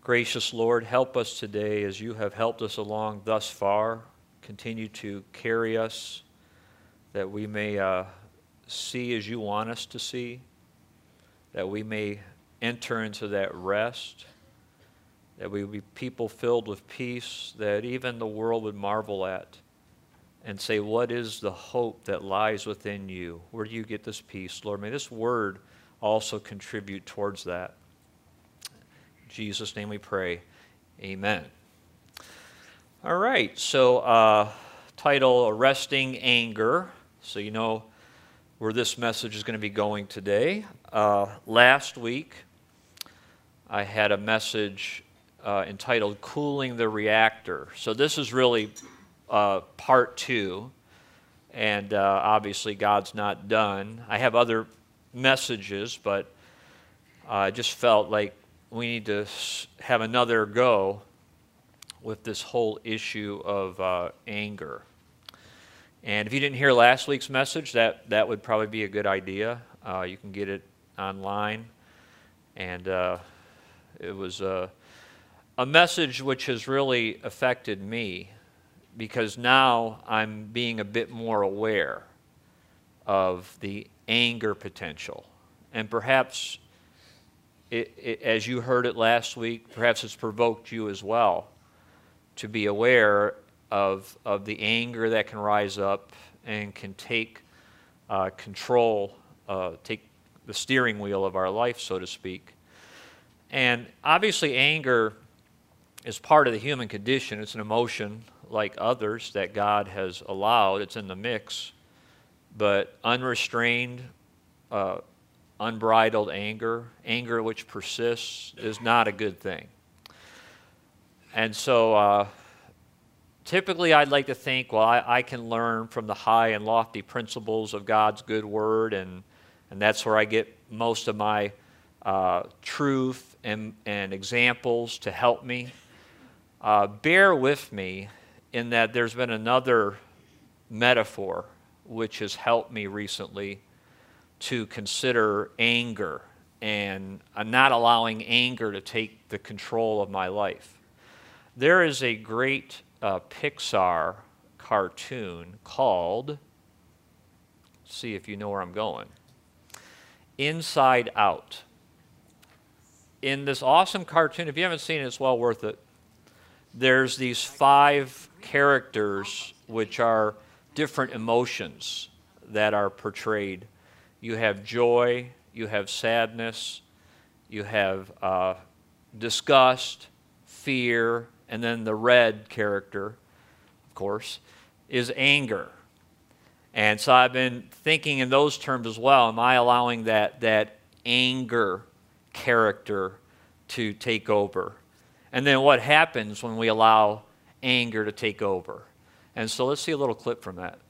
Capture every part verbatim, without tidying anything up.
Gracious Lord, help us today as you have helped us along thus far. Continue to carry us that we may uh, see as you want us to see, that we may enter into that rest, that we would be people filled with peace that even the world would marvel at and say, what is the hope that lies within you? Where do you get this peace? Lord, may this word also contribute towards that. In Jesus' name we pray. Amen. All right, so uh, title, Arresting Anger. So you know where this message is going to be going today. Uh, last week, I had a message uh, entitled Cooling the Reactor. So this is really uh, part two, and uh, obviously God's not done. I have other messages, but I just felt like we need to have another go with this whole issue of uh, anger. And if you didn't hear last week's message, that, that would probably be a good idea. Uh, you can get it online. And uh, it was a, a message which has really affected me because now I'm being a bit more aware of the anger potential. And perhaps, it, it, as you heard it last week, perhaps it's provoked you as well to be aware of, of the anger that can rise up and can take uh, control, uh, take the steering wheel of our life, so to speak. And obviously anger is part of the human condition. It's an emotion like others that God has allowed. It's in the mix. But unrestrained, uh, unbridled anger, anger which persists, is not a good thing. And so uh, typically I'd like to think, well, I, I can learn from the high and lofty principles of God's good word, and, and that's where I get most of my uh, truth and, and examples to help me. Uh, bear with me in that there's been another metaphor which has helped me recently to consider anger and uh, not allowing anger to take the control of my life. There is a great uh, Pixar cartoon called, let's see if you know where I'm going, Inside Out. In this awesome cartoon, if you haven't seen it, it's well worth it. There's these five characters which are different emotions that are portrayed. You have joy, you have sadness, you have uh, disgust, fear, and then the red character, of course, is anger. And so I've been thinking in those terms as well. Am I allowing that, that anger character to take over? And then what happens when we allow anger to take over? And so let's see a little clip from that.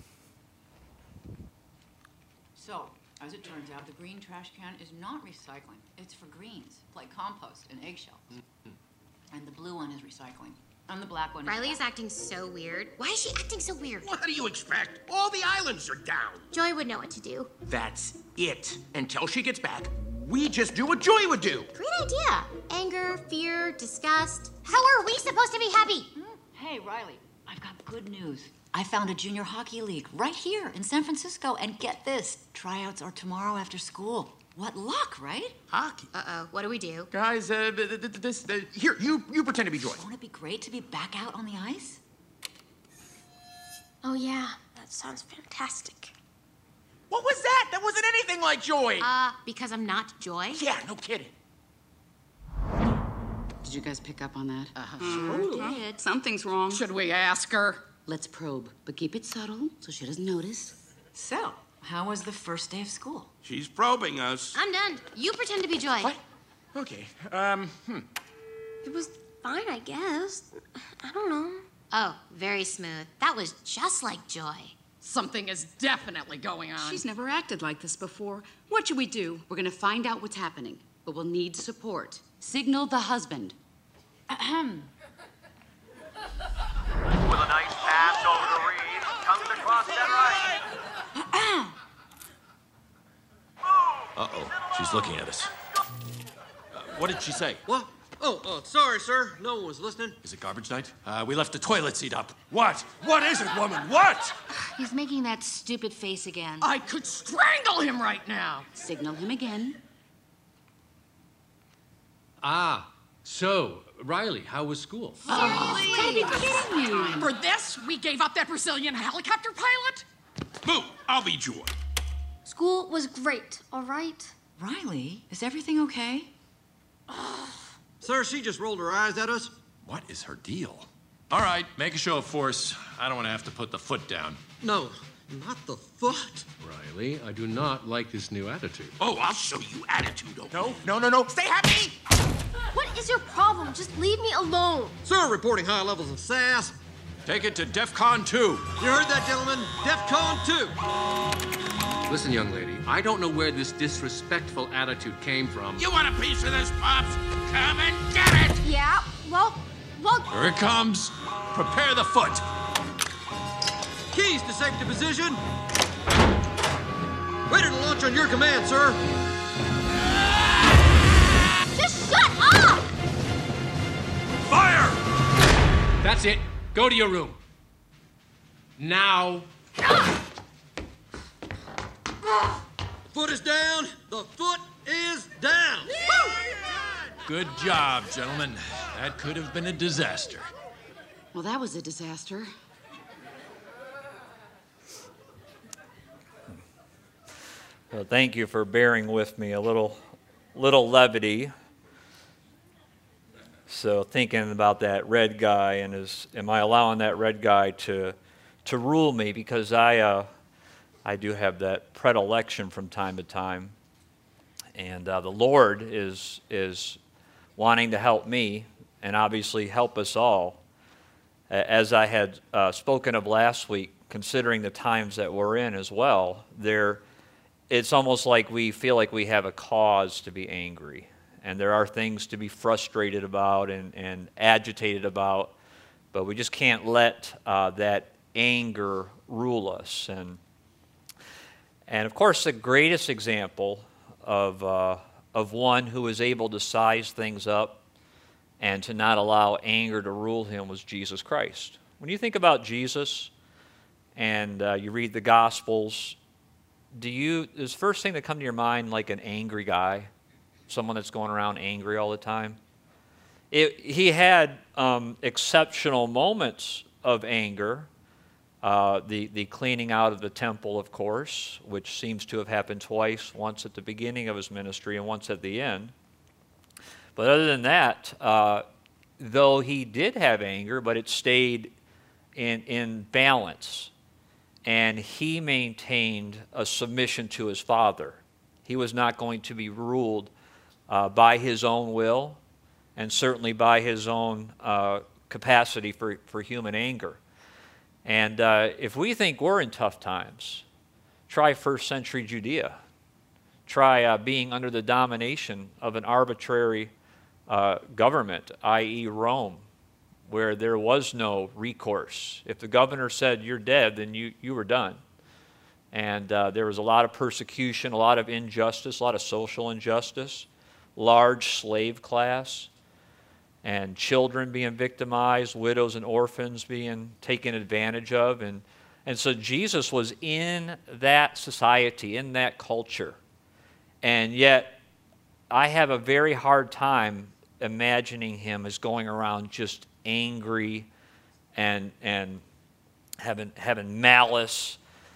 So, as it turns out, the green trash can is not recycling. It's for greens, like compost and eggshells. Mm-hmm. And the blue one is recycling. And the black one is... Riley is acting so weird. Why is she acting so weird? What do you expect? All the islands are down. Joy would know what to do. That's it. Until she gets back, we just do what Joy would do. Great idea. Anger, fear, disgust. How are we supposed to be happy? Hmm? Hey, Riley, I've got good news. I found a junior hockey league right here in San Francisco. And get this, tryouts are tomorrow after school. What luck, right? Hockey? Uh-oh, what do we do? Guys, uh, this, uh, here, you, you pretend to be Joy. Won't it be great to be back out on the ice? Oh, yeah, that sounds fantastic. What was that? That wasn't anything like Joy. Uh, because I'm not Joy? Yeah, no kidding. Did you guys pick up on that? Uh-huh. Sure did. Something's wrong. Should we ask her? Let's probe, but keep it subtle so she doesn't notice. So, how was the first day of school? She's probing us. I'm done. You pretend to be Joy. What? Okay, um, hmm. It was fine, I guess. I don't know. Oh, very smooth. That was just like Joy. Something is definitely going on. She's never acted like this before. What should we do? We're gonna find out what's happening, but we'll need support. Signal the husband. Ahem. With a nice pass over to Reed, comes across that right. Uh-oh, she's looking at us. Uh, what did she say? What? Oh, uh, sorry, sir. No one was listening. Is it garbage night? Uh, we left the toilet seat up. What? What is it, woman? What? He's making that stupid face again. I could strangle him right now. Signal him again. Ah, so, Riley, how was school? Oh, gotta be kidding me. For this, we gave up that Brazilian helicopter pilot? Boo, I'll be joy. School was great, all right? Riley, is everything okay? Sir, she just rolled her eyes at us. What is her deal? All right, make a show of force. I don't want to have to put the foot down. No, not the foot. Riley, I do not like this new attitude. Oh, I'll show you attitude. No, no, no, no. Stay happy. What is your problem? Just leave me alone. Sir, reporting high levels of sass. Take it to DEFCON two. You heard that, gentlemen? DEFCON two. Listen, young lady, I don't know where this disrespectful attitude came from. You want a piece of this, Pops? Come and get it. Yeah, well, well... Here it comes. Prepare the foot. Keys to safety position. Ready to launch on your command, sir. Just shut up! Fire! That's it. Go to your room. Now. Foot is down. The foot is down. Good job, gentlemen. That could have been a disaster. Well, that was a disaster. Well, thank you for bearing with me. A little, little levity. So thinking about that red guy and is, am I allowing that red guy to, to rule me? Because I, uh, I do have that predilection from time to time, and uh, the Lord is is wanting to help me, and obviously help us all. As I had uh, spoken of last week, considering the times that we're in as well, there, it's almost like we feel like we have a cause to be angry. And there are things to be frustrated about and, and agitated about, but we just can't let uh, that anger rule us. And and of course, the greatest example of uh, of one who was able to size things up and to not allow anger to rule him was Jesus Christ. When you think about Jesus and uh, you read the Gospels, do you is the first thing that come to your mind like an angry guy? Someone that's going around angry all the time? It, he had um, exceptional moments of anger. Uh, the, the cleaning out of the temple, of course, which seems to have happened twice, once at the beginning of his ministry and once at the end. But other than that, uh, though he did have anger, but it stayed in, in balance. And he maintained a submission to his Father. He was not going to be ruled Uh, by his own will, and certainly by his own uh, capacity for, for human anger. And uh, if we think we're in tough times, try first century Judea. Try uh, being under the domination of an arbitrary uh, government, that is. Rome, where there was no recourse. If the governor said you're dead, then you, you were done. And uh, there was a lot of persecution, a lot of injustice, a lot of social injustice. Large slave class, and children being victimized, widows and orphans being taken advantage of. And, and so Jesus was in that society, in that culture. And yet, I have a very hard time imagining him as going around just angry and, and having, having malice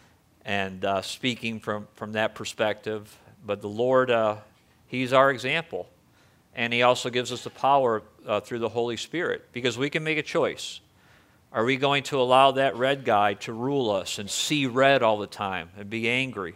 and uh, speaking from, from that perspective. But the Lord... Uh, He's our example, and he also gives us the power uh, through the Holy Spirit, because we can make a choice. Are we going to allow that red guy to rule us and see red all the time and be angry?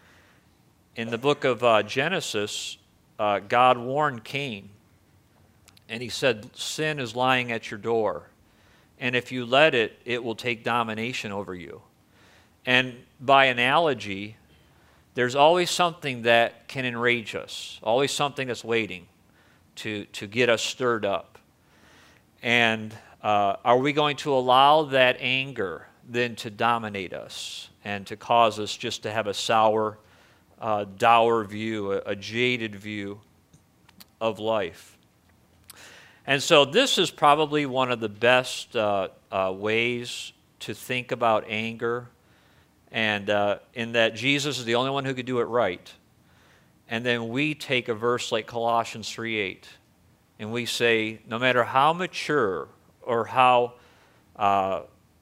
In the book of uh, Genesis, uh, God warned Cain, and he said, sin is lying at your door, and if you let it, it will take domination over you. And by analogy, there's always something that can enrage us, always something that's waiting to, to get us stirred up. And uh, are we going to allow that anger then to dominate us and to cause us just to have a sour, uh, dour view, a, a jaded view of life? And so this is probably one of the best uh, uh, ways to think about anger, and uh, in that Jesus is the only one who could do it right. And then we take a verse like Colossians three eight, and we say, no matter how mature or how, uh,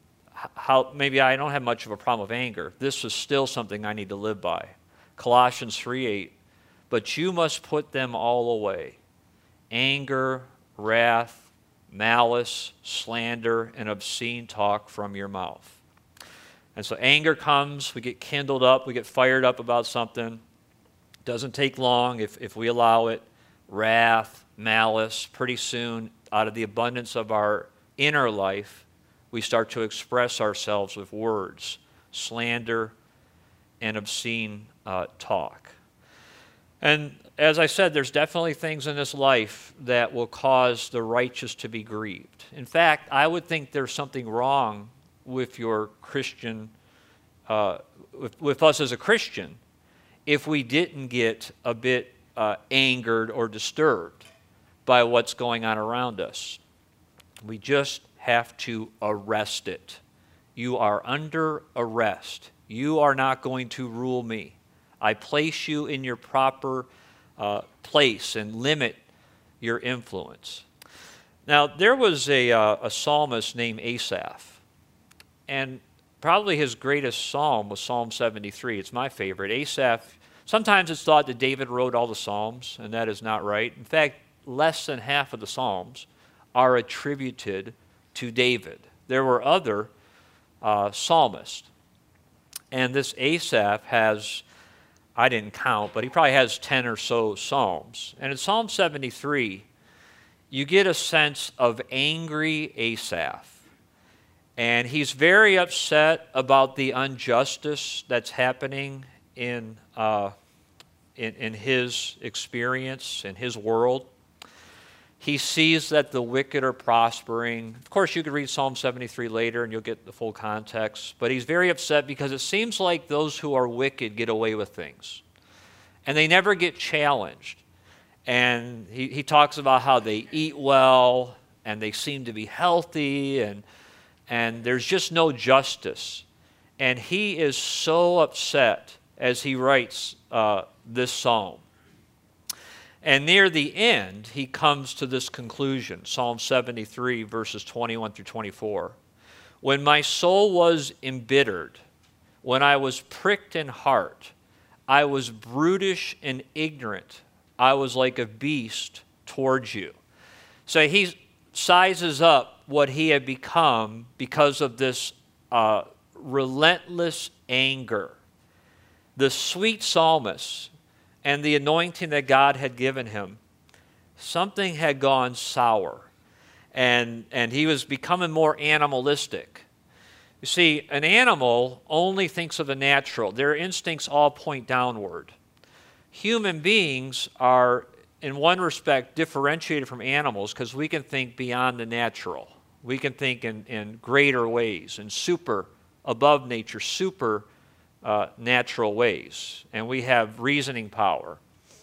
how maybe I don't have much of a problem with anger, this is still something I need to live by. Colossians three eight, but you must put them all away. Anger, wrath, malice, slander, and obscene talk from your mouth. And so anger comes, we get kindled up, we get fired up about something. Doesn't take long if, if we allow it. Wrath, malice, pretty soon, out of the abundance of our inner life, we start to express ourselves with words, slander, and obscene uh, talk. And as I said, there's definitely things in this life that will cause the righteous to be grieved. In fact, I would think there's something wrong with your Christian, uh, with, with us as a Christian, if we didn't get a bit uh, angered or disturbed by what's going on around us. We just have to arrest it. You are under arrest. You are not going to rule me. I place you in your proper uh, place and limit your influence. Now, there was a, uh, a psalmist named Asaph, and probably his greatest psalm was Psalm seventy-three. It's my favorite. Asaph, sometimes it's thought that David wrote all the psalms, and that is not right. In fact, less than half of the psalms are attributed to David. There were other uh, psalmists, and this Asaph has, I didn't count, but he probably has ten or so psalms. And in Psalm seventy-three, you get a sense of angry Asaph. And he's very upset about the injustice that's happening in, uh, in, in his experience, in his world. He sees that the wicked are prospering. Of course, you could read Psalm seventy-three later and you'll get the full context. But he's very upset because it seems like those who are wicked get away with things. And they never get challenged. And he, he talks about how they eat well and they seem to be healthy and, and there's just no justice. And he is so upset as he writes uh, this psalm. And near the end, he comes to this conclusion, Psalm seventy-three, verses twenty-one through twenty-four. When my soul was embittered, when I was pricked in heart, I was brutish and ignorant. I was like a beast towards you. So he sizes up what he had become because of this uh, relentless anger. The sweet psalmist and the anointing that God had given him, something had gone sour, and, and he was becoming more animalistic. You see, an animal only thinks of the natural. Their instincts all point downward. Human beings are, in one respect, differentiated from animals because we can think beyond the natural. We can think in, in greater ways, in super, above nature, super Uh, natural ways, and we have reasoning power.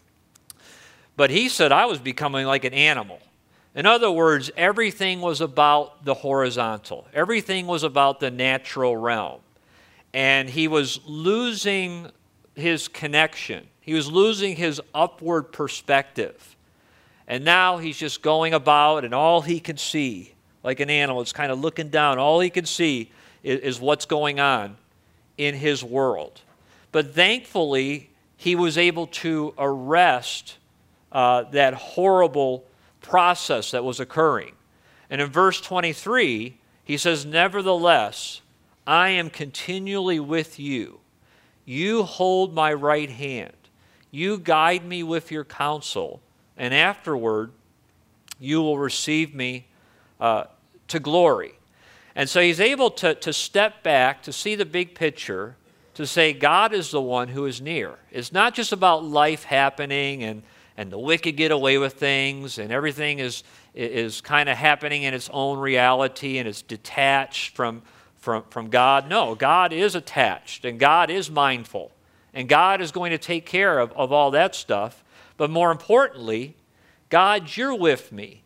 But he said, I was becoming like an animal. In other words, everything was about the horizontal. Everything was about the natural realm. And he was losing his connection. He was losing his upward perspective. And now he's just going about, and all he can see, like an animal, it's kind of looking down. All he can see is, is what's going on in his world. But thankfully, he was able to arrest uh, that horrible process that was occurring. And in verse twenty-three, he says, nevertheless, I am continually with you. You hold my right hand. You guide me with your counsel. And afterward, you will receive me uh, to glory. And so he's able to, to step back, to see the big picture, to say God is the one who is near. It's not just about life happening and, and the wicked get away with things and everything is, is kind of happening in its own reality and it's detached from, from, from God. No, God is attached and God is mindful and God is going to take care of, of all that stuff. But more importantly, God, you're with me.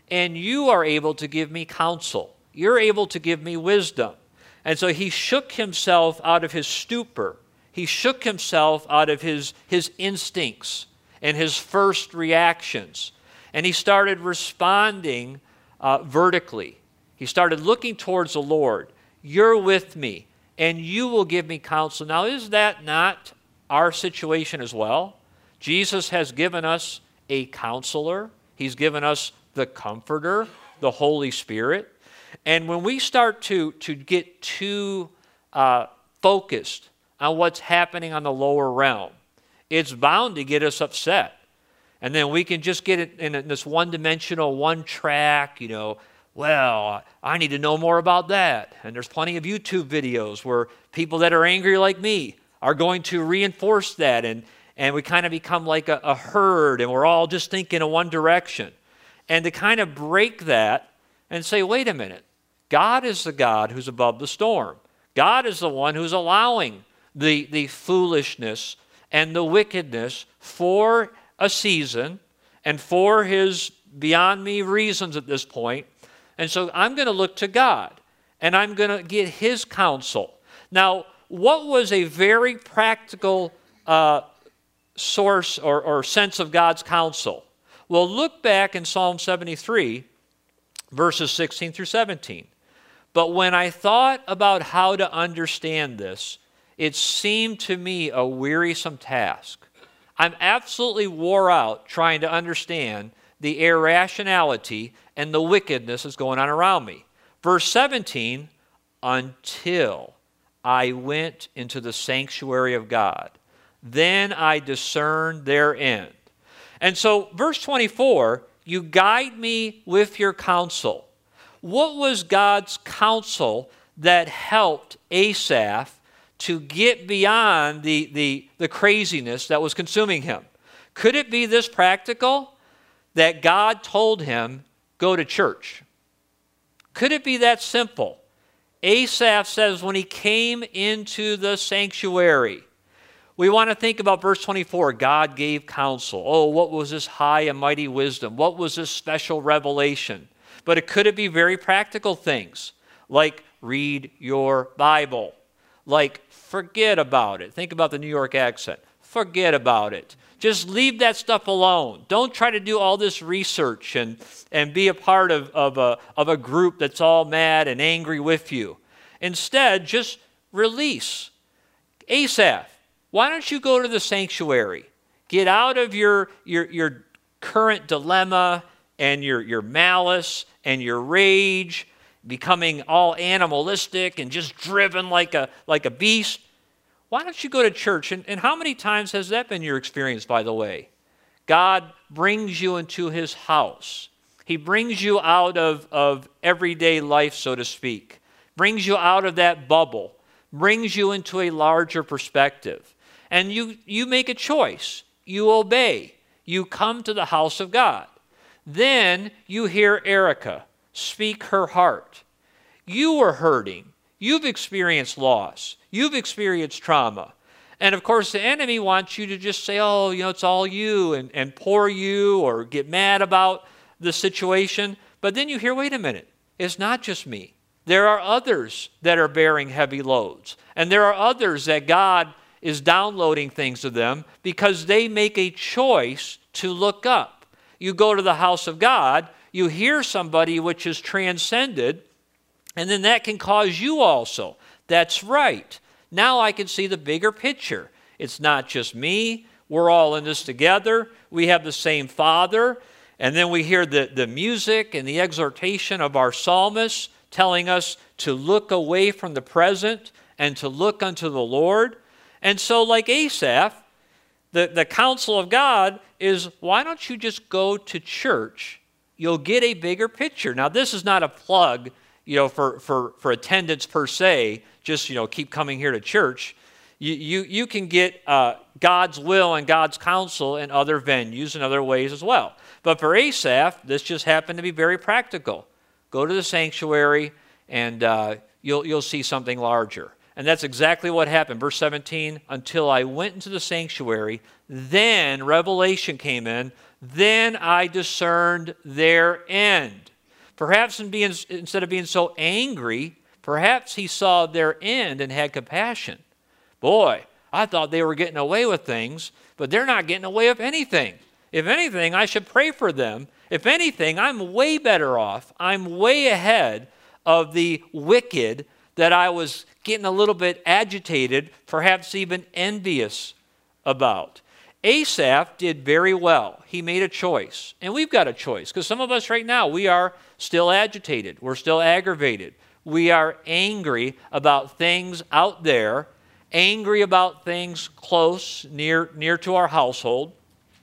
and you are able to give me counsel. You're able to give me wisdom. And so he shook himself out of his stupor. He shook himself out of his, his instincts and his first reactions. And he started responding uh, vertically. He started looking towards the Lord. You're with me, and you will give me counsel. Now, is that not our situation as well? Jesus has given us a counselor. He's given us the Comforter, the Holy Spirit. And when we start to, to get too uh, focused on what's happening on the lower realm, it's bound to get us upset. And then we can just get it in this one-dimensional, one-track, you know, well, I need to know more about that. And there's plenty of YouTube videos where people that are angry like me are going to reinforce that. And, and we kind of become like a, a herd, and we're all just thinking in one direction. And to kind of break that and say, wait a minute, God is the God who's above the storm. God is the one who's allowing the, the foolishness and the wickedness for a season and for his beyond me reasons at this point. And so I'm going to look to God, and I'm going to get his counsel. Now, what was a very practical uh, source or, or sense of God's counsel? Well, look back in Psalm seventy-three, verses sixteen through seventeen. But when I thought about how to understand this, it seemed to me a wearisome task. I'm absolutely wore out trying to understand the irrationality and the wickedness that's going on around me. Verse seventeen, until I went into the sanctuary of God, then I discerned their end. And so verse twenty-four, you guide me with your counsel. What was God's counsel that helped Asaph to get beyond the, the, the craziness that was consuming him? Could it be this practical? That God told him, go to church. Could it be that simple? Asaph says when he came into the sanctuary, we want to think about verse twenty-four, God gave counsel. Oh, what was this high and mighty wisdom? What was this special revelation? But it could it be very practical things, like read your Bible, like forget about it. Think about the New York accent. Forget about it. Just leave that stuff alone. Don't try to do all this research and, and be a part of, of, a, of a group that's all mad and angry with you. Instead, just release. Asaph, why don't you go to the sanctuary? Get out of your, your, your current dilemma and your, your malice and your rage, becoming all animalistic and just driven like a, like a beast. Why don't you go to church? And, and how many times has that been your experience, by the way? God brings you into his house. He brings you out of, of everyday life, so to speak. Brings you out of that bubble. Brings you into a larger perspective. And you, you make a choice. You obey. You come to the house of God. Then you hear Erica speak her heart. You are hurting. You've experienced loss. You've experienced trauma. And of course, the enemy wants you to just say, oh, you know, it's all you, and, and poor you, or get mad about the situation. But then you hear, wait a minute, it's not just me. There are others that are bearing heavy loads. And there are others that God is downloading things to them because they make a choice to look up. You go to the house of God, you hear somebody which is transcended, and then that can cause you also. That's right. Now I can see the bigger picture. It's not just me. We're all in this together. We have the same Father. And then we hear the, the music and the exhortation of our psalmist telling us to look away from the present and to look unto the Lord. And so like Asaph, the, the counsel of God is, why don't you just go to church? You'll get a bigger picture. Now this is not a plug, you know, for, for, for attendance per se, just, you know, keep coming here to church. You, you, you can get uh, God's will and God's counsel in other venues and other ways as well. But for Asaph, this just happened to be very practical. Go to the sanctuary and uh, you'll, you'll see something larger. And that's exactly what happened. Verse seventeen, until I went into the sanctuary, then revelation came in, then I discerned their end. Perhaps in being, instead of being so angry, perhaps he saw their end and had compassion. Boy, I thought they were getting away with things, but they're not getting away with anything. If anything, I should pray for them. If anything, I'm way better off. I'm way ahead of the wicked that I was getting a little bit agitated, perhaps even envious about. Asaph did very well. He made a choice. And we've got a choice, because some of us right now, we are still agitated. We're still aggravated. We are angry about things out there, angry about things close, near, near to our household.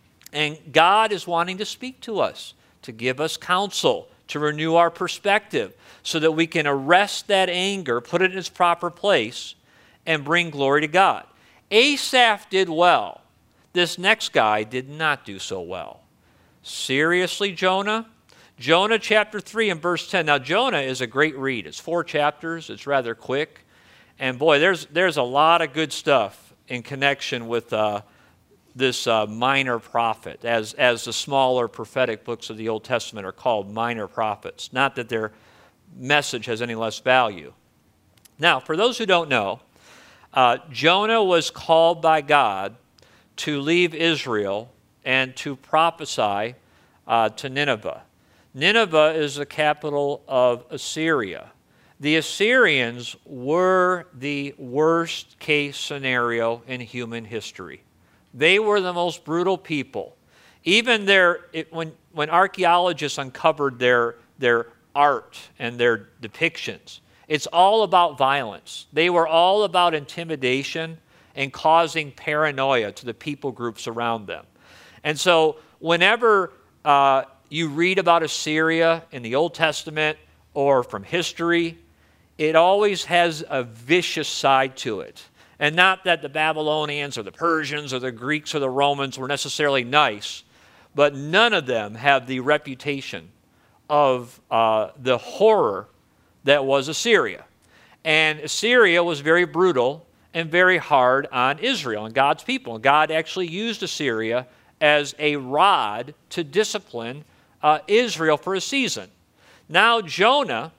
And God is wanting to speak to us, to give us counsel, to renew our perspective, so that we can arrest that anger, put it in its proper place, and bring glory to God. Asaph did well. This next guy did not do so well. Seriously, Jonah? Jonah chapter three and verse ten. Now, Jonah is a great read. It's four chapters. It's rather quick. And boy, there's, there's a lot of good stuff in connection with uh, this uh, minor prophet, as, as the smaller prophetic books of the Old Testament are called minor prophets. Not that their message has any less value. Now, for those who don't know, uh, Jonah was called by God to leave Israel and to prophesy uh, to Nineveh. Nineveh is the capital of Assyria. The Assyrians were the worst case scenario in human history. They were the most brutal people. Even their, it, when, when archaeologists uncovered their, their art and their depictions, it's all about violence. They were all about intimidation and causing paranoia to the people groups around them. And so whenever uh, you read about Assyria in the Old Testament or from history, it always has a vicious side to it. And not that the Babylonians or the Persians or the Greeks or the Romans were necessarily nice, but none of them have the reputation of uh, the horror that was Assyria. And Assyria was very brutal and very hard on Israel and God's people. And God actually used Assyria as a rod to discipline uh, Israel for a season. Now Jonah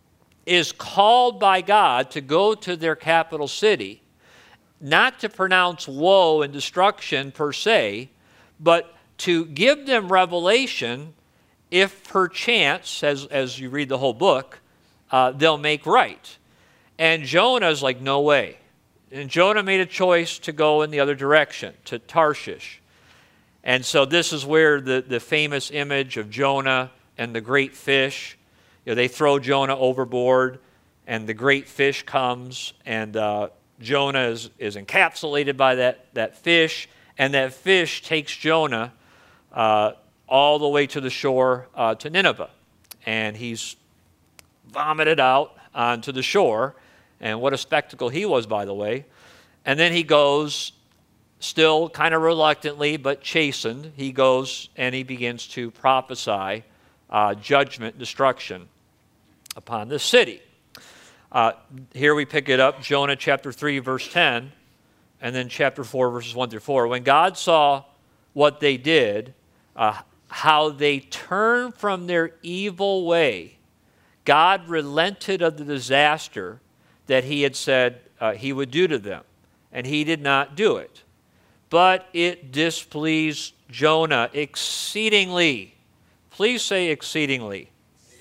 is called by God to go to their capital city, not to pronounce woe and destruction per se, but to give them revelation if perchance, as, as you read the whole book, uh, they'll make right. And Jonah's like, no way. And Jonah made a choice to go in the other direction, to Tarshish. And so this is where the, the famous image of Jonah and the great fish, you know, they throw Jonah overboard, and the great fish comes, and uh, Jonah is, is encapsulated by that, that fish, and that fish takes Jonah uh, all the way to the shore uh, to Nineveh. And he's vomited out onto the shore. And what a spectacle he was, by the way. And then he goes, still kind of reluctantly, but chastened, he goes and he begins to prophesy uh, judgment, destruction upon this city. Uh, here we pick it up, Jonah chapter three, verse ten, and then chapter four, verses one through four. When God saw what they did, uh, how they turned from their evil way, God relented of the disaster that he had said uh, he would do to them, and he did not do it. But it displeased Jonah exceedingly. Please say exceedingly.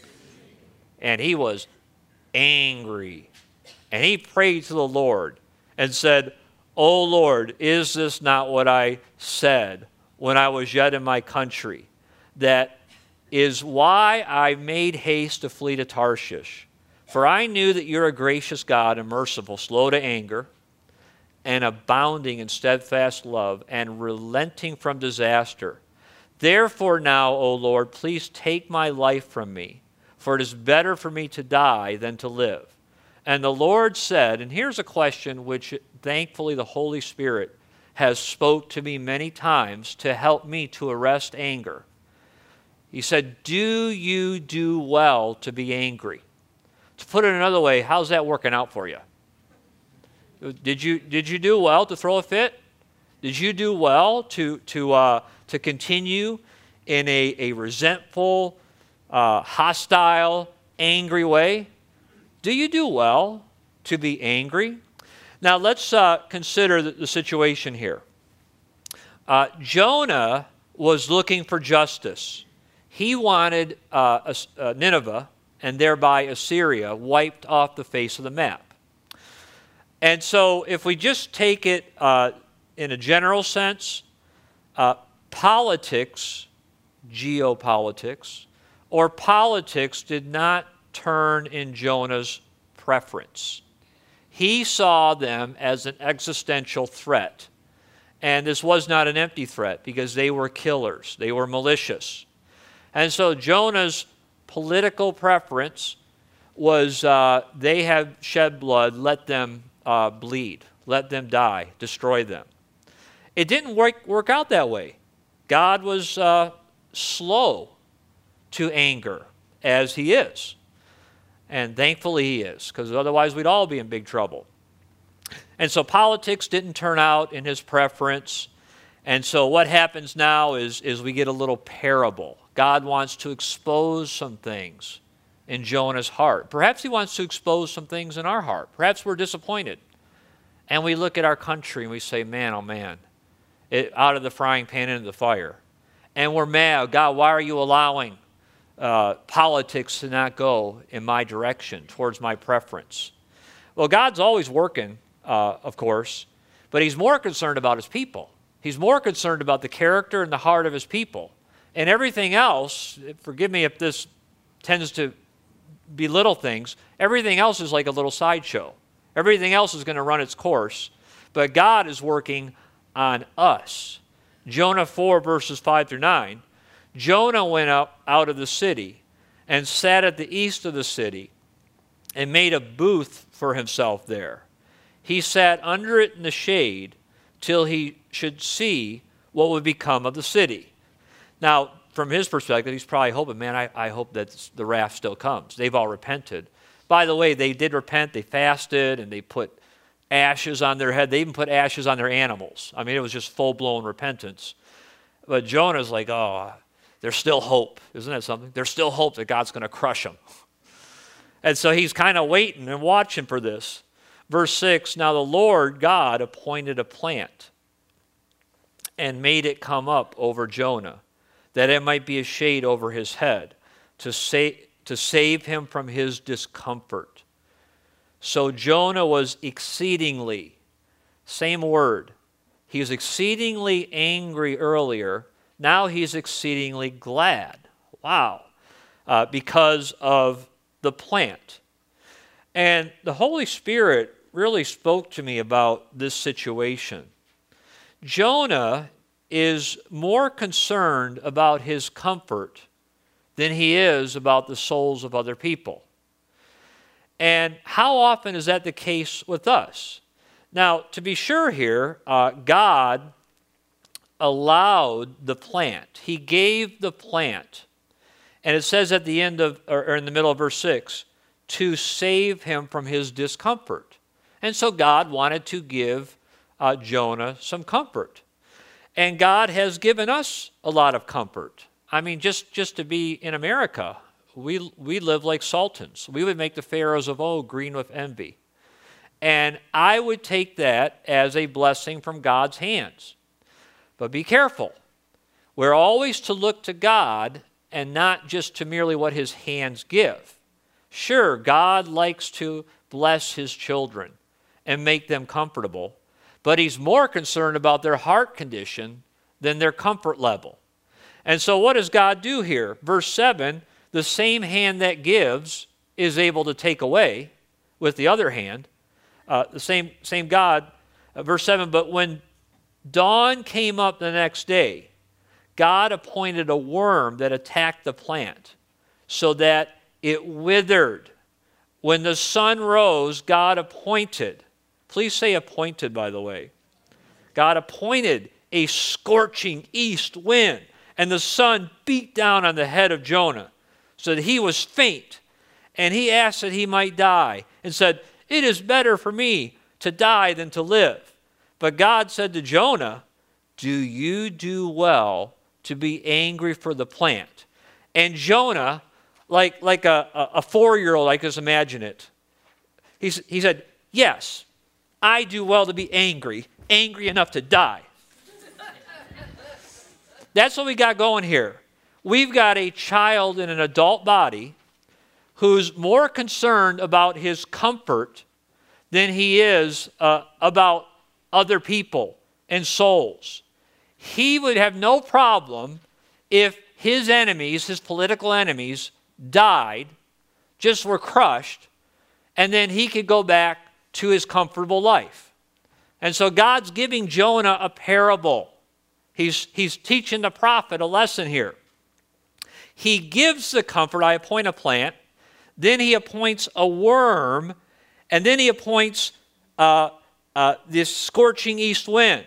And he was angry. And he prayed to the Lord and said, O Lord, is this not what I said when I was yet in my country? That is why I made haste to flee to Tarshish. For I knew that you're a gracious God and merciful, slow to anger, and abounding in steadfast love, and relenting from disaster. Therefore now, O Lord, please take my life from me, for it is better for me to die than to live. And the Lord said, and here's a question which thankfully the Holy Spirit has spoke to me many times to help me to arrest anger. He said, do you do well to be angry? To put it another way, how's that working out for you? Did you, did you do well to throw a fit? Did you do well to, to, uh, to continue in a, a resentful, uh, hostile, angry way? Do you do well to be angry? Now let's uh, consider the, the situation here. Uh, Jonah was looking for justice. He wanted uh, uh, Nineveh and thereby Assyria wiped off the face of the map. And so if we just take it uh, in a general sense, uh, politics, geopolitics, or politics did not turn in Jonah's preference. He saw them as an existential threat. And this was not an empty threat because they were killers. They were malicious. And so Jonah's political preference was uh, they have shed blood, let them uh, bleed, let them die, destroy them. It didn't work, work out that way. God was uh, slow to anger, as he is. And thankfully he is, because otherwise we'd all be in big trouble. And so politics didn't turn out in his preference. And so what happens now is, is we get a little parable. God wants to expose some things in Jonah's heart. Perhaps he wants to expose some things in our heart. Perhaps we're disappointed. And we look at our country and we say, man, oh man, it, out of the frying pan into the fire. And we're mad. God, why are you allowing uh, politics to not go in my direction, towards my preference? Well, God's always working, uh, of course, but he's more concerned about his people. He's more concerned about the character and the heart of his people. And everything else, forgive me if this tends to belittle things, everything else is like a little sideshow. Everything else is going to run its course, but God is working on us. Jonah four, verses five through nine, Jonah went up out of the city and sat at the east of the city and made a booth for himself there. He sat under it in the shade till he should see what would become of the city. Now, from his perspective, he's probably hoping, man, I, I hope that the wrath still comes. They've all repented. By the way, they did repent. They fasted, and they put ashes on their head. They even put ashes on their animals. I mean, it was just full-blown repentance. But Jonah's like, oh, there's still hope. Isn't that something? There's still hope that God's going to crush them. And so he's kind of waiting and watching for this. Verse six, now the Lord God appointed a plant and made it come up over Jonah, that it might be a shade over his head, to save, to save him from his discomfort. So Jonah was exceedingly, same word, he was exceedingly angry earlier, now he's exceedingly glad. Wow. Uh, because of the plant. And the Holy Spirit really spoke to me about this situation. Jonah is more concerned about his comfort than he is about the souls of other people. And how often is that the case with us? Now, to be sure here, uh, God allowed the plant. He gave the plant. And it says at the end of, or in the middle of verse six, to save him from his discomfort. And so God wanted to give uh, Jonah some comfort. And God has given us a lot of comfort. I mean, just, just to be in America, we, we live like sultans. We would make the pharaohs of old green with envy. And I would take that as a blessing from God's hands. But be careful. We're always to look to God and not just to merely what his hands give. Sure, God likes to bless his children and make them comfortable, but he's more concerned about their heart condition than their comfort level. And so what does God do here? Verse seven, the same hand that gives is able to take away with the other hand. Uh, the same, same God. Uh, verse seven, but when dawn came up the next day, God appointed a worm that attacked the plant so that it withered. When the sun rose, God appointed, please say appointed, by the way. God appointed a scorching east wind, and the sun beat down on the head of Jonah so that he was faint, and he asked that he might die and said, it is better for me to die than to live. But God said to Jonah, do you do well to be angry for the plant? And Jonah, like, like a, a four-year-old, I can just imagine it. He's, he said, yes, I do well to be angry, angry enough to die. That's what we got going here. We've got a child in an adult body who's more concerned about his comfort than he is uh, about other people and souls. He would have no problem if his enemies, his political enemies, died, just were crushed, and then he could go back to his comfortable life. And so God's giving Jonah a parable. He's, he's teaching the prophet a lesson here. He gives the comfort, I appoint a plant, then he appoints a worm, and then he appoints uh, uh, this scorching east wind.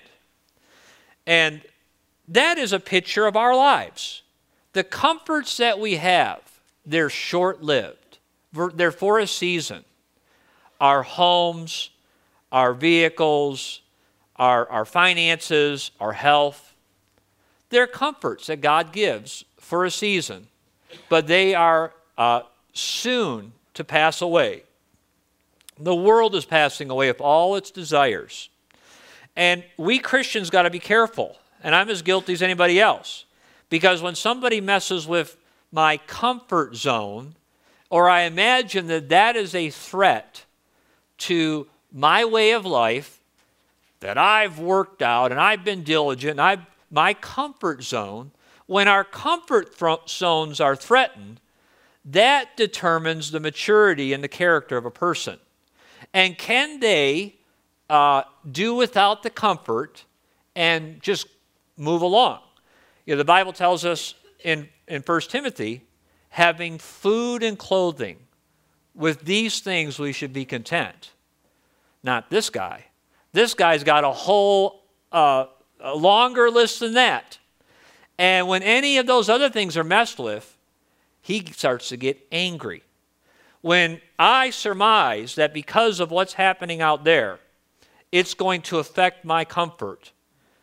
And that is a picture of our lives. The comforts that we have, they're short-lived. They're for a season. Our homes, our vehicles, our, our finances, our health, they're comforts that God gives for a season, but they are uh, soon to pass away. The world is passing away with all its desires. And we Christians got to be careful, and I'm as guilty as anybody else, because when somebody messes with my comfort zone, or I imagine that that is a threat to my way of life that I've worked out and I've been diligent, and I've, my comfort zone, when our comfort zones are threatened, that determines the maturity and the character of a person. And can they uh, do without the comfort and just move along? You know, the Bible tells us in, in First Timothy, having food and clothing, with these things we should be content. Not this guy. This guy's got a whole uh, a longer list than that. And when any of those other things are messed with, he starts to get angry. When I surmise that because of what's happening out there, it's going to affect my comfort,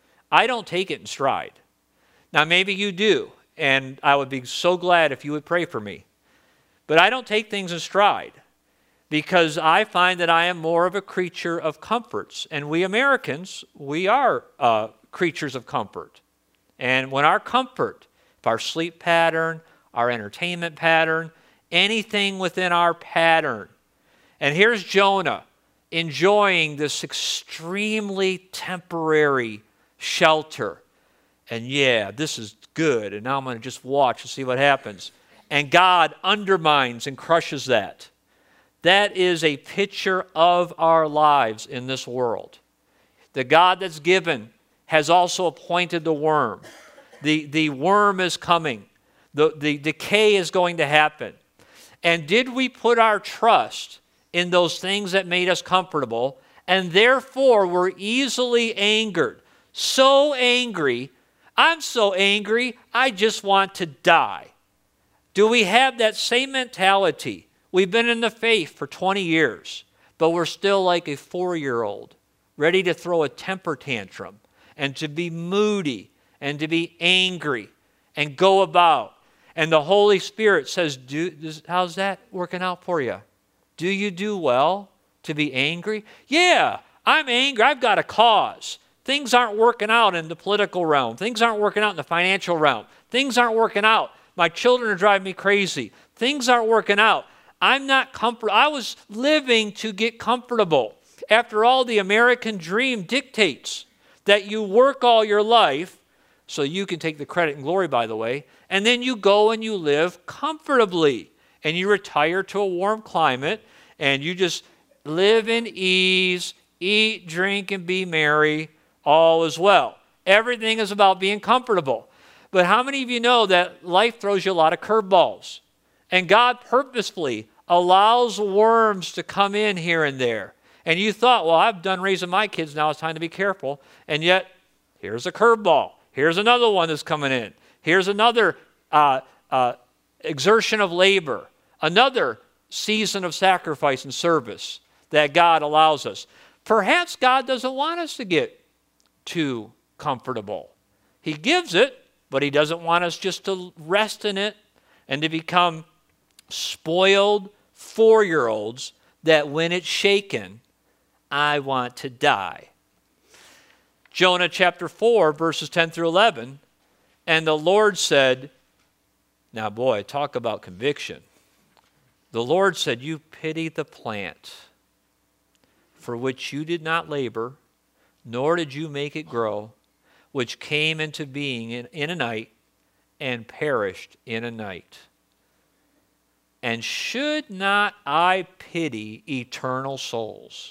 I don't take it in stride. Now, maybe you do, and I would be so glad if you would pray for me. But I don't take things in stride because I find that I am more of a creature of comforts. And we Americans, we are uh, creatures of comfort. And when our comfort, if our sleep pattern, our entertainment pattern, anything within our pattern, and here's Jonah enjoying this extremely temporary shelter. And yeah, this is good, and now I'm going to just watch and see what happens. And God undermines and crushes that. That is a picture of our lives in this world. The God that's given has also appointed the worm. The, the worm is coming. The, the decay is going to happen. And did we put our trust in those things that made us comfortable, and therefore were easily angered? So angry, I'm so angry, I just want to die. Do we have that same mentality? We've been in the faith for twenty years, but we're still like a four-year-old, ready to throw a temper tantrum and to be moody and to be angry and go about. And the Holy Spirit says, do, how's that working out for you? Do you do well to be angry? Yeah, I'm angry. I've got a cause. Things aren't working out in the political realm. Things aren't working out in the financial realm. Things aren't working out. My children are driving me crazy. Things aren't working out. I'm not comfortable. I was living to get comfortable. After all, the American dream dictates that you work all your life, so you can take the credit and glory, by the way, and then you go and you live comfortably, and you retire to a warm climate, and you just live in ease, eat, drink, and be merry, all is well. Everything is about being comfortable. But how many of you know that life throws you a lot of curveballs? And God purposefully allows worms to come in here and there. And you thought, well, I've done raising my kids, now it's time to be careful. And yet, here's a curveball. Here's another one that's coming in. Here's another uh, uh, exertion of labor. Another season of sacrifice and service that God allows us. perhaps God doesn't want us to get too comfortable. He gives it, but he doesn't want us just to rest in it and to become spoiled four-year-olds that when it's shaken, I want to die. Jonah chapter four, verses ten through eleven, and the Lord said, now boy, talk about conviction. The Lord said, you pity the plant for which you did not labor, nor did you make it grow, which came into being in, in a night and perished in a night. And should not I pity eternal souls?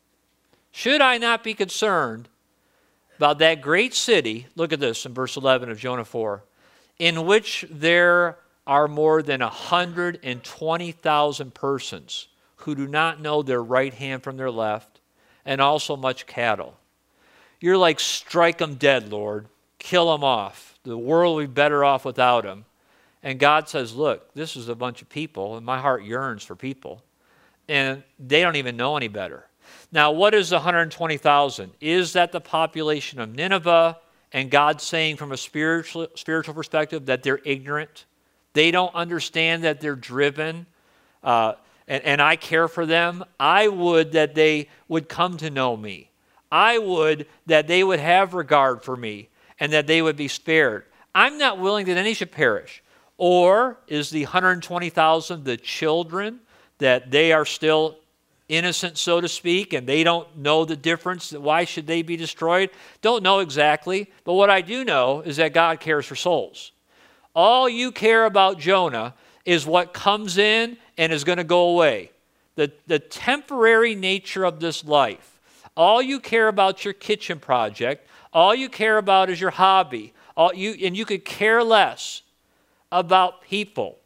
Should I not be concerned about that great city, look at this in verse eleven of Jonah four, in which there are more than one hundred twenty thousand persons who do not know their right hand from their left, and also much cattle. You're like, strike them dead, Lord. Kill them off. The world will be better off without them. And God says, look, this is a bunch of people, and my heart yearns for people. And they don't even know any better. Now, what is one hundred twenty thousand? Is that the population of Nineveh? And God's saying from a spiritual, spiritual perspective that they're ignorant? They don't understand that they're driven, uh, and, and I care for them. I would that they would come to know me. I would that they would have regard for me and that they would be spared. I'm not willing that any should perish. Or is the one hundred twenty thousand the children, that they are still innocent, so to speak, and they don't know the difference? Why should they be destroyed? Don't know exactly. But what I do know is that God cares for souls. All you care about, Jonah, is what comes in and is going to go away. The, the temporary nature of this life. All you care about your kitchen project. All you care about is your hobby. All you, and you could care less about people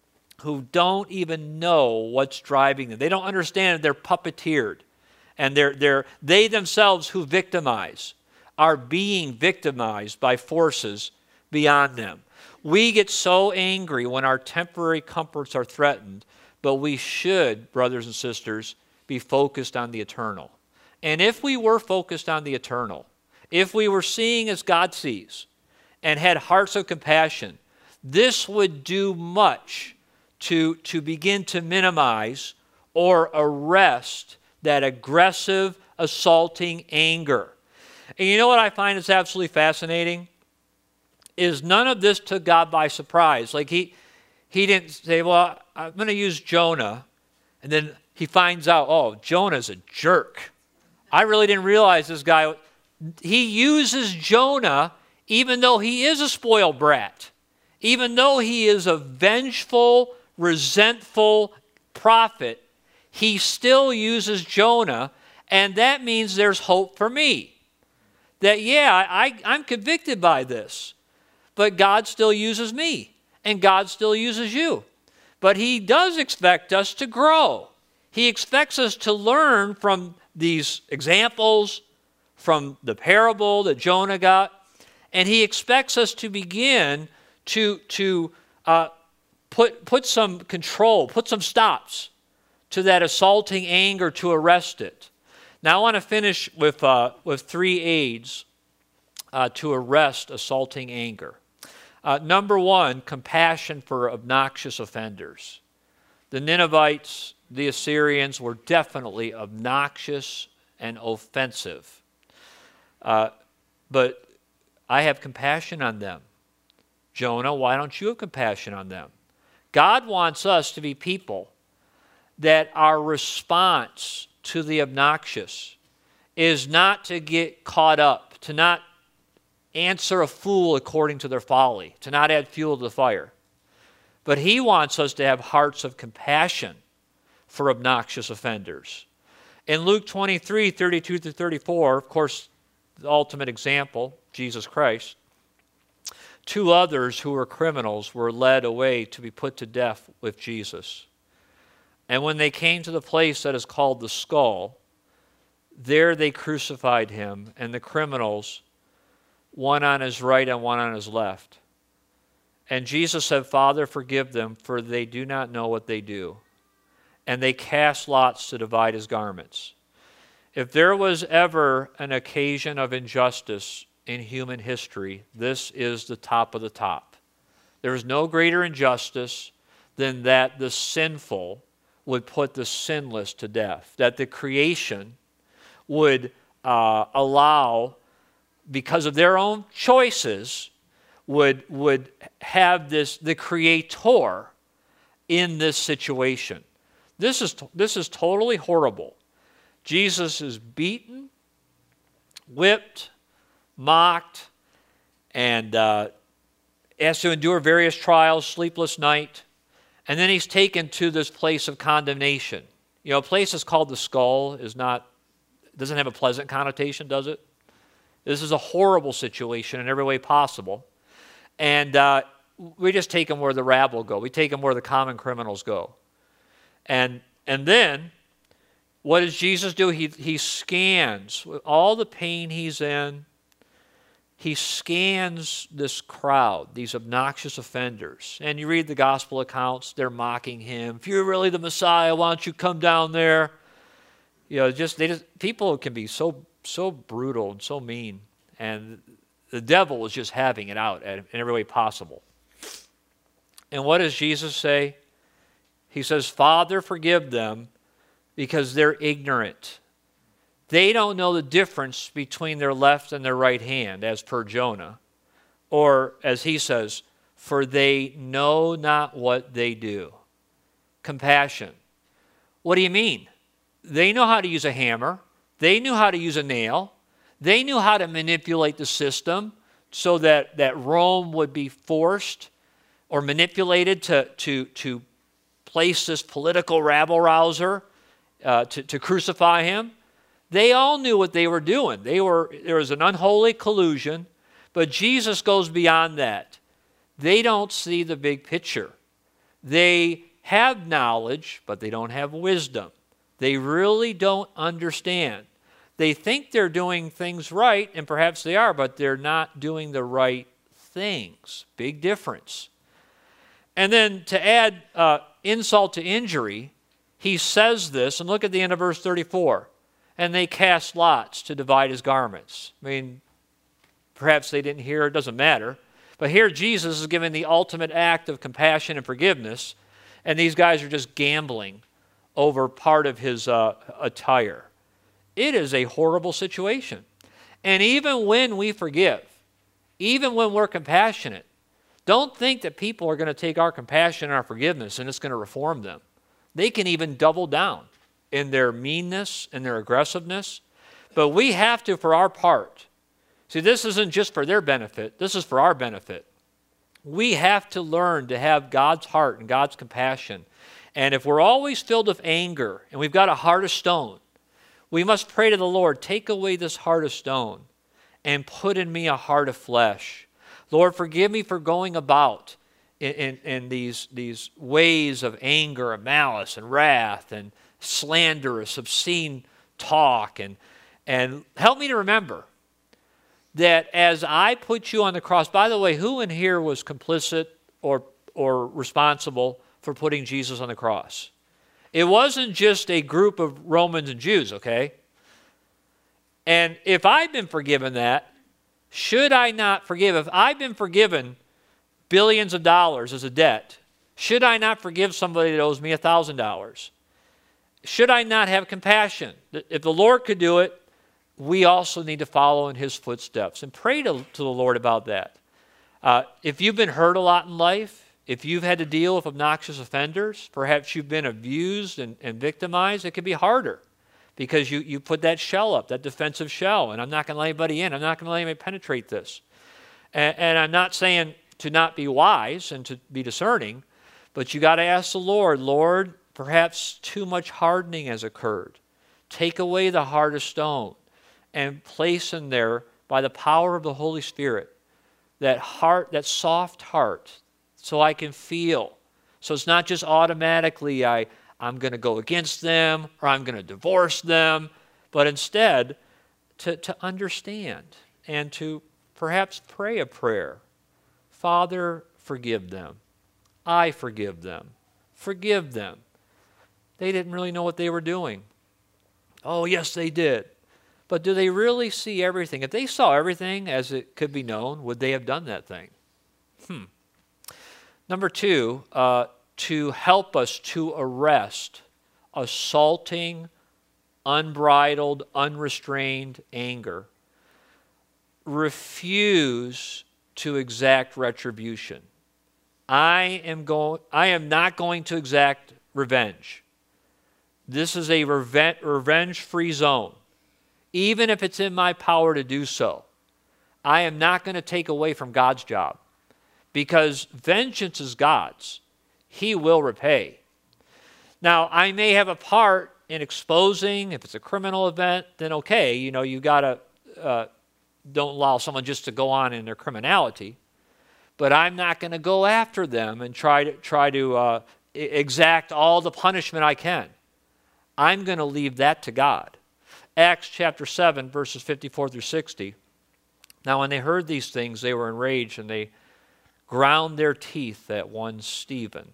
who don't even know what's driving them. They don't understand that they're puppeteered. And they're, they're, they themselves who victimize are being victimized by forces beyond them. We get so angry when our temporary comforts are threatened, but we should, brothers and sisters, be focused on the eternal. And if we were focused on the eternal, if we were seeing as God sees and had hearts of compassion, this would do much to, to begin to minimize or arrest that aggressive, assaulting anger. And you know what I find is absolutely fascinating? Is none of this took God by surprise. Like he, he didn't say, well, I'm going to use Jonah. And then he finds out, oh, Jonah's a jerk. I really didn't realize this guy. He uses Jonah even though he is a spoiled brat. Even though he is a vengeful, resentful prophet, he still uses Jonah, and that means there's hope for me. That, yeah, I, I'm convicted by this, but God still uses me, and God still uses you. But he does expect us to grow. He expects us to learn from these examples, from the parable that Jonah got, and he expects us to begin to, to uh, put, put some control, put some stops to that assaulting anger to arrest it. Now I want to finish with, uh, with three aids uh, to arrest assaulting anger. Uh, number one, compassion for obnoxious offenders. The Ninevites, the Assyrians, were definitely obnoxious and offensive. Uh, but I have compassion on them. Jonah, why don't you have compassion on them? God wants us to be people that our response to the obnoxious is not to get caught up, to not answer a fool according to their folly, to not add fuel to the fire. But he wants us to have hearts of compassion for obnoxious offenders. In Luke twenty-three, thirty-two through thirty-four, of course, the ultimate example, Jesus Christ, two others who were criminals were led away to be put to death with Jesus. And when they came to the place that is called the skull, there they crucified him, and the criminals, one on his right and one on his left. And Jesus said, Father, forgive them, for they do not know what they do. And they cast lots to divide his garments. If there was ever an occasion of injustice in human history, this is the top of the top. There is no greater injustice than that the sinful would put the sinless to death, that the creation would uh, allow, because of their own choices, would, would have this, the creator in this situation. This is, this is totally horrible. Jesus is beaten, whipped, mocked, and uh, has to endure various trials, sleepless night, and then he's taken to this place of condemnation. You know, a place that's called the skull is not, doesn't have a pleasant connotation, does it? This is a horrible situation in every way possible. And uh, we just take him where the rabble go. We take him where the common criminals go. And, and then, what does Jesus do? He, he scans, with all the pain he's in, he scans this crowd, these obnoxious offenders. And you read the gospel accounts, they're mocking him. If you're really the Messiah, why don't you come down there? You know, just, they just, people can be so, so brutal and so mean. And the devil is just having it out in every way possible. And what does Jesus say? He says, Father, forgive them, because they're ignorant. They don't know the difference between their left and their right hand, as per Jonah. Or, as he says, for they know not what they do. Compassion. What do you mean? They know how to use a hammer. They knew how to use a nail. They knew how to manipulate the system so that, that Rome would be forced or manipulated to, to, to place this political rabble-rouser Uh, to, to crucify him. They all knew what they were doing. They were, there was an unholy collusion, but Jesus goes beyond that. They don't see the big picture. They have knowledge, but they don't have wisdom. They really don't understand. They think they're doing things right, and perhaps they are, but they're not doing the right things. Big difference. And then to add uh, insult to injury, he says this, and look at the end of verse thirty-four. And they cast lots to divide his garments. I mean, perhaps they didn't hear, it doesn't matter. But here Jesus is giving the ultimate act of compassion and forgiveness, and these guys are just gambling over part of his uh, attire. It is a horrible situation. And even when we forgive, even when we're compassionate, don't think that people are going to take our compassion and our forgiveness and it's going to reform them. They can even double down in their meanness and their aggressiveness. But we have to, for our part, see, this isn't just for their benefit. This is for our benefit. We have to learn to have God's heart and God's compassion. And if we're always filled with anger and we've got a heart of stone, we must pray to the Lord, take away this heart of stone and put in me a heart of flesh. Lord, forgive me for going about in, in, in these, these ways of anger and malice and wrath and slanderous, obscene talk. And, and help me to remember that as I put you on the cross, by the way, who in here was complicit or, or responsible for putting Jesus on the cross? It wasn't just a group of Romans and Jews, okay? And if I've been forgiven that, should I not forgive? If I've been forgiven billions of dollars as a debt, should I not forgive somebody that owes me a thousand dollars? Should I not have compassion? If the Lord could do it, we also need to follow in his footsteps and pray to, to the Lord about that. Uh, if you've been hurt a lot in life, if you've had to deal with obnoxious offenders, perhaps you've been abused and, and victimized, it can be harder because you, you put that shell up, that defensive shell, and I'm not going to let anybody in. I'm not going to let anybody penetrate this. And, and I'm not saying to not be wise and to be discerning, but you got to ask the Lord, Lord, perhaps too much hardening has occurred. Take away the heart of stone and place in there, by the power of the Holy Spirit, that heart, that soft heart, so I can feel. So it's not just automatically I, I'm going to go against them or I'm going to divorce them, but instead to, to understand and to perhaps pray a prayer. Father, forgive them. I forgive them. Forgive them. They didn't really know what they were doing. Oh, yes, they did. But do they really see everything? If they saw everything as it could be known, would they have done that thing? Hmm. Number two, uh, to help us to arrest assaulting, unbridled, unrestrained anger. Refuse to exact retribution. I am going. I am not going to exact revenge. This is a reven- revenge-free zone. Even if it's in my power to do so, I am not going to take away from God's job, because vengeance is God's. He will repay. Now, I may have a part in exposing. If it's a criminal event, then okay, you know, you got to uh, don't allow someone just to go on in their criminality. But I'm not going to go after them and try to try to uh, exact all the punishment I can. I'm going to leave that to God. Acts chapter seven, verses fifty-four through sixty. Now, when they heard these things, they were enraged, and they ground their teeth at one Stephen.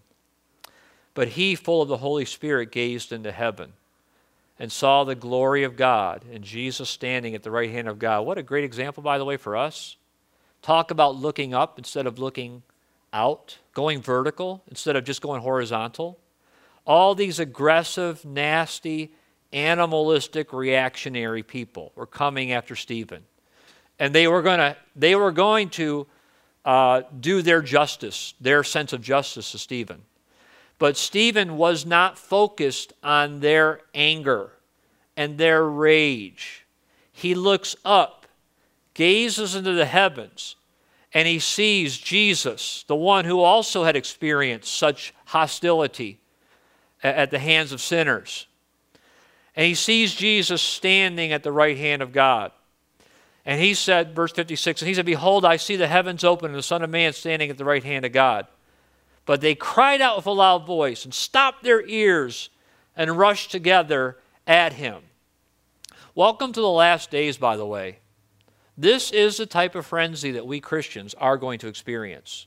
But he, full of the Holy Spirit, gazed into heaven and saw the glory of God and Jesus standing at the right hand of God. What a great example, by the way, for us. Talk about looking up instead of looking out, going vertical instead of just going horizontal. All these aggressive, nasty, animalistic, reactionary people were coming after Stephen. And they were going to they were going to uh, do their justice, their sense of justice to Stephen. But Stephen was not focused on their anger and their rage. He looks up, gazes into the heavens, and he sees Jesus, the one who also had experienced such hostility at the hands of sinners. And he sees Jesus standing at the right hand of God. And he said, verse fifty-six, and he said, behold, I see the heavens open and the Son of Man standing at the right hand of God. But they cried out with a loud voice and stopped their ears and rushed together at him. Welcome to the last days, by the way. This is the type of frenzy that we Christians are going to experience.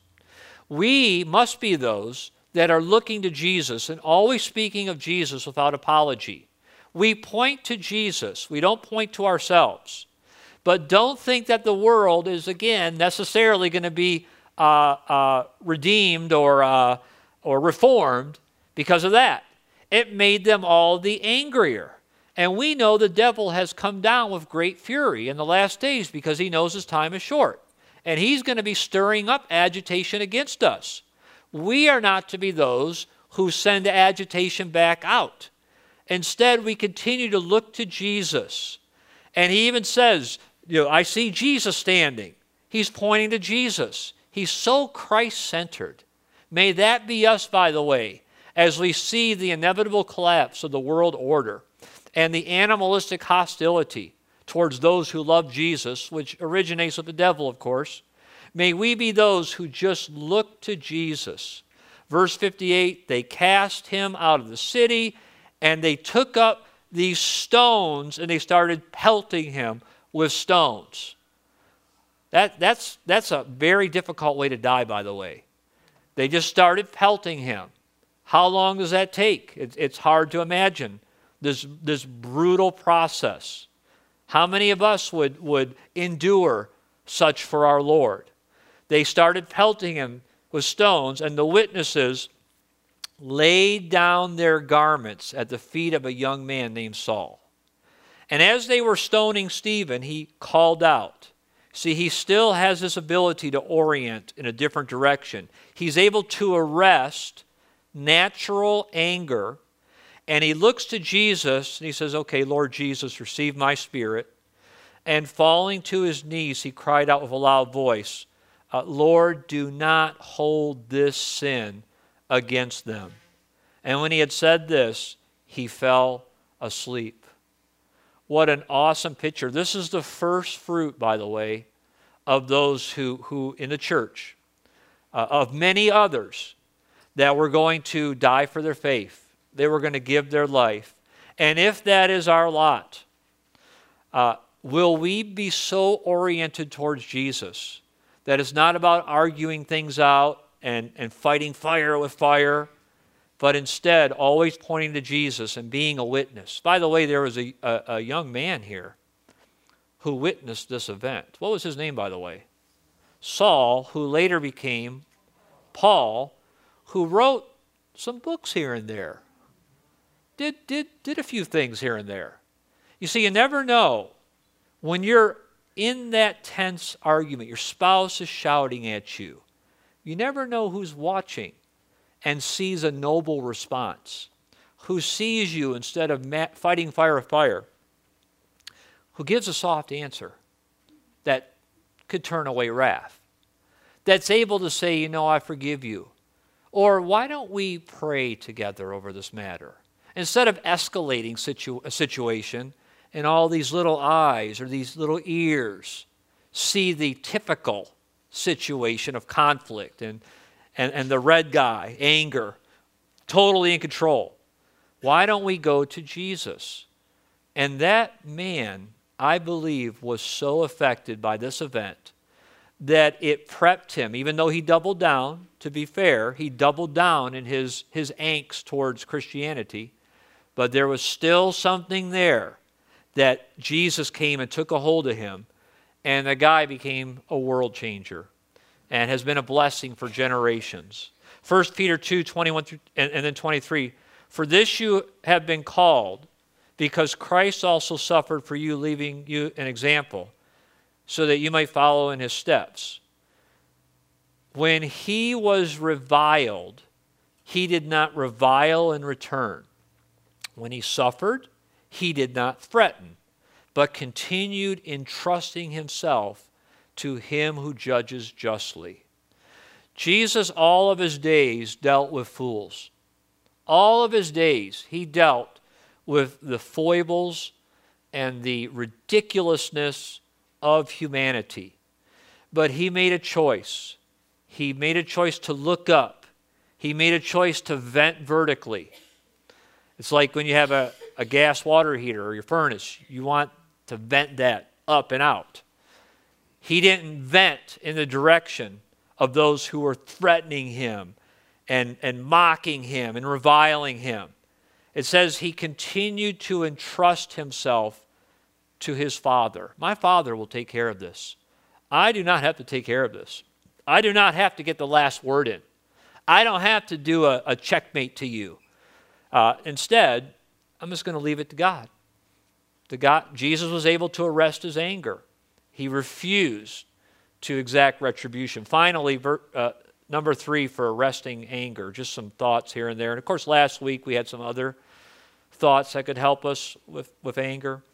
We must be those that are looking to Jesus and always speaking of Jesus without apology. We point to Jesus. We don't point to ourselves. But don't think that the world is, again, necessarily going to be uh, uh, redeemed or, uh, or reformed because of that. It made them all the angrier. And we know the devil has come down with great fury in the last days because he knows his time is short. And he's going to be stirring up agitation against us. We are not to be those who send agitation back out. Instead, we continue to look to Jesus. And he even says, you know, I see Jesus standing. He's pointing to Jesus. He's so Christ-centered. May that be us, by the way, as we see the inevitable collapse of the world order and the animalistic hostility towards those who love Jesus, which originates with the devil, of course. May we be those who just look to Jesus. Verse fifty-eight, they cast him out of the city, and they took up these stones, and they started pelting him with stones. That, that's, that's a very difficult way to die, by the way. They just started pelting him. How long does that take? It, it's hard to imagine this, this brutal process. How many of us would, would endure such for our Lord? They started pelting him with stones, and the witnesses laid down their garments at the feet of a young man named Saul. And as they were stoning Stephen, he called out. See, he still has this ability to orient in a different direction. He's able to arrest natural anger, and he looks to Jesus, and he says, okay, Lord Jesus, receive my spirit. And falling to his knees, he cried out with a loud voice, uh, Lord, do not hold this sin against them. And when he had said this, he fell asleep. What an awesome picture. This is the first fruit, by the way, of those who, who in the church, uh, of many others, that were going to die for their faith. They were going to give their life. And if that is our lot, uh, will we be so oriented towards Jesus that it's not about arguing things out and, and fighting fire with fire, but instead always pointing to Jesus and being a witness. By the way, there was a, a, a young man here who witnessed this event. What was his name, by the way? Saul, who later became Paul, who wrote some books here and there. Did, did, did a few things here and there. You see, you never know when you're in that tense argument, your spouse is shouting at you. You never know who's watching and sees a noble response, who sees you instead of fighting fire with fire, who gives a soft answer that could turn away wrath, that's able to say, you know, I forgive you. Or why don't we pray together over this matter? Instead of escalating situ- a situation and all these little eyes or these little ears see the typical situation of conflict and, and, and the red guy, anger, totally in control. Why don't we go to Jesus? And that man, I believe, was so affected by this event that it prepped him, even though he doubled down, to be fair, he doubled down in his, his angst towards Christianity, but there was still something there that Jesus came and took a hold of him, and the guy became a world changer and has been a blessing for generations. First Peter two, twenty-one through, and, and then twenty-three, for this you have been called, because Christ also suffered for you, leaving you an example, so that you might follow in his steps. When he was reviled, he did not revile in return. When he suffered, he did not threaten, but continued entrusting himself to him who judges justly. Jesus, all of his days, dealt with fools. All of his days, he dealt with the foibles and the ridiculousness of humanity. But he made a choice. He made a choice to look up. He made a choice to vent vertically. It's like when you have a, a gas water heater or your furnace, you want to vent that up and out. He didn't vent in the direction of those who were threatening him and, and mocking him and reviling him. It says he continued to entrust himself to his Father. My Father will take care of this. I do not have to take care of this. I do not have to get the last word in. I don't have to do a, a checkmate to you. Uh, instead, I'm just going to leave it to God. The God. Jesus was able to arrest his anger. He refused to exact retribution. Finally, ver, uh, number three for arresting anger, just some thoughts here and there. And of course, last week we had some other thoughts that could help us with, with anger.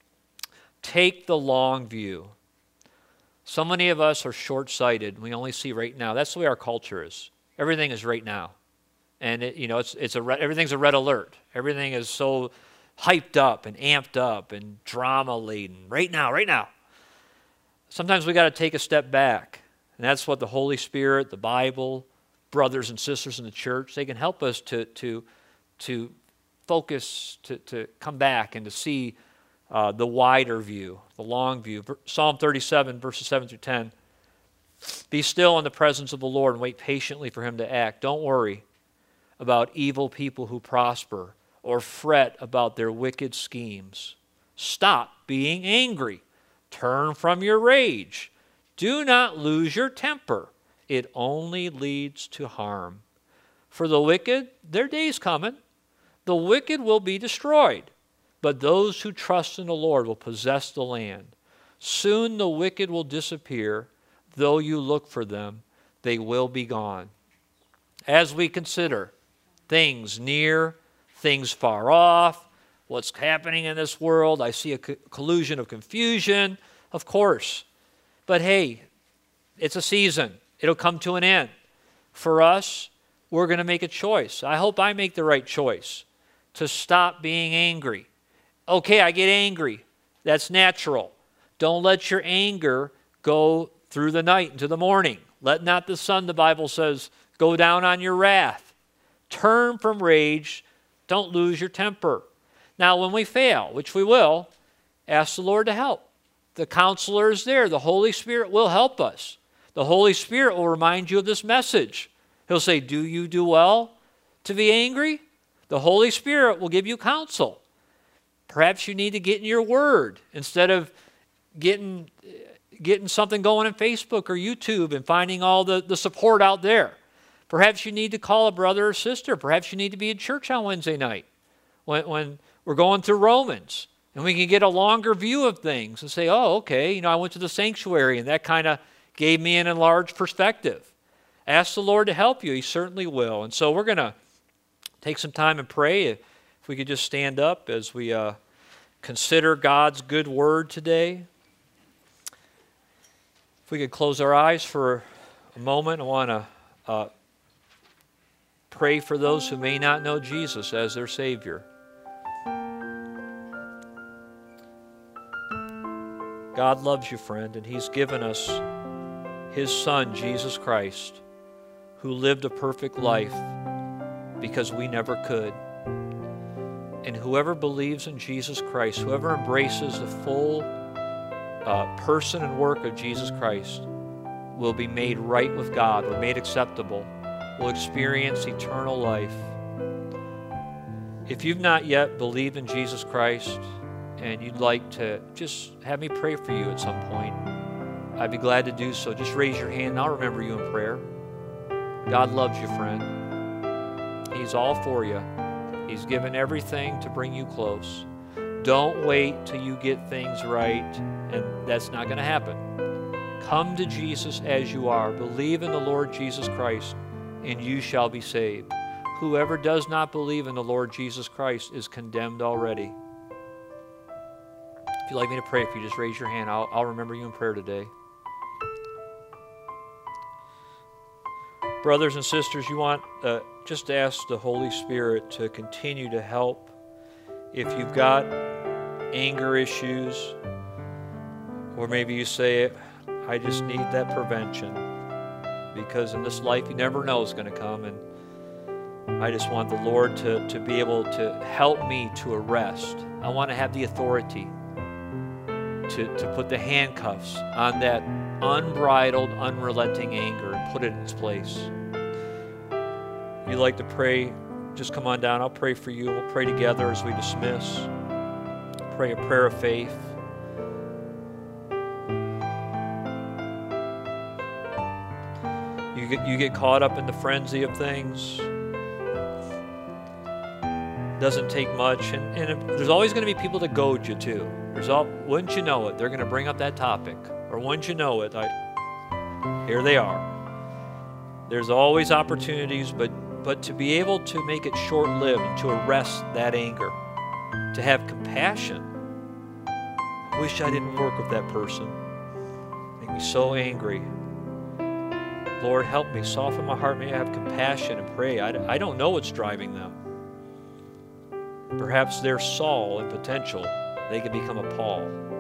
Take the long view. So many of us are short-sighted. We only see right now. That's the way our culture is. Everything is right now. And it, you know, it's it's a red, everything's a red alert. Everything is so hyped up and amped up and drama-laden. Right now, right now. Sometimes we got to take a step back. And that's what the Holy Spirit, the Bible, brothers and sisters in the church, they can help us to to to focus, to, to come back and to see uh, the wider view, the long view. Psalm thirty-seven, verses seven through ten. Be still in the presence of the Lord and wait patiently for him to act. Don't worry about evil people who prosper or fret about their wicked schemes. Stop being angry. Turn from your rage. Do not lose your temper. It only leads to harm. For the wicked, their day's coming. The wicked will be destroyed, but those who trust in the Lord will possess the land. Soon the wicked will disappear. Though you look for them, they will be gone. As we consider things near, things far off, what's happening in this world, I see a co- collusion of confusion, of course. But hey, it's a season. It'll come to an end. For us, we're going to make a choice. I hope I make the right choice to stop being angry. Okay, I get angry. That's natural. Don't let your anger go through the night into the morning. Let not the sun, the Bible says, go down on your wrath. Turn from rage. Don't lose your temper. Now, when we fail, which we will, ask the Lord to help. The counselor is there. The Holy Spirit will help us. The Holy Spirit will remind you of this message. He'll say, do you do well to be angry, the Holy Spirit will give you counsel. Perhaps you need to get in your word instead of getting, getting something going on Facebook or YouTube and finding all the, the support out there. Perhaps you need to call a brother or sister. Perhaps you need to be in church on Wednesday night when, when we're going through Romans. And we can get a longer view of things and say, oh, okay, you know, I went to the sanctuary and that kind of gave me an enlarged perspective. Ask the Lord to help you. He certainly will. And so we're going to take some time and pray. If we could just stand up as we uh, consider God's good word today. If we could close our eyes for a moment, I want to uh, pray for those who may not know Jesus as their Savior. God loves you, friend, and He's given us His Son, Jesus Christ, who lived a perfect life because we never could. And whoever believes in Jesus Christ, whoever embraces the full uh, person and work of Jesus Christ, will be made right with God, will be made acceptable, will experience eternal life. If you've not yet believed in Jesus Christ and you'd like to just have me pray for you at some point, I'd be glad to do so. Just raise your hand and I'll remember you in prayer. God loves you, friend. He's all for you. He's given everything to bring you close. Don't wait till you get things right, and that's not going to happen. Come to Jesus as you are. Believe in the Lord Jesus Christ, and you shall be saved. Whoever does not believe in the Lord Jesus Christ is condemned already. If you'd like me to pray for you, just raise your hand. I'll, I'll remember you in prayer today. Brothers and sisters, you want uh, just to ask the Holy Spirit to continue to help. If you've got anger issues, or maybe you say, I just need that prevention, because in this life you never know is going to come, and I just want the Lord to, to be able to help me to arrest. I want to have the authority to, to put the handcuffs on that unbridled, unrelenting anger and put it in its place. If you'd like to pray, just come on down. I'll pray for you. We'll pray together as we dismiss. Pray a prayer of faith. You get, you get caught up in the frenzy of things. Doesn't take much. And, and there's always going to be people that goad you too. There's all, wouldn't you know it, they're going to bring up that topic. Or wouldn't you know it, I, here they are. There's always opportunities, but But to be able to make it short-lived and to arrest that anger, to have compassion. I wish I didn't work with that person. Make me so angry. Lord, help me. Soften my heart. May I have compassion and pray. I, I don't know what's driving them. Perhaps they're Saul in potential. They could become a Paul.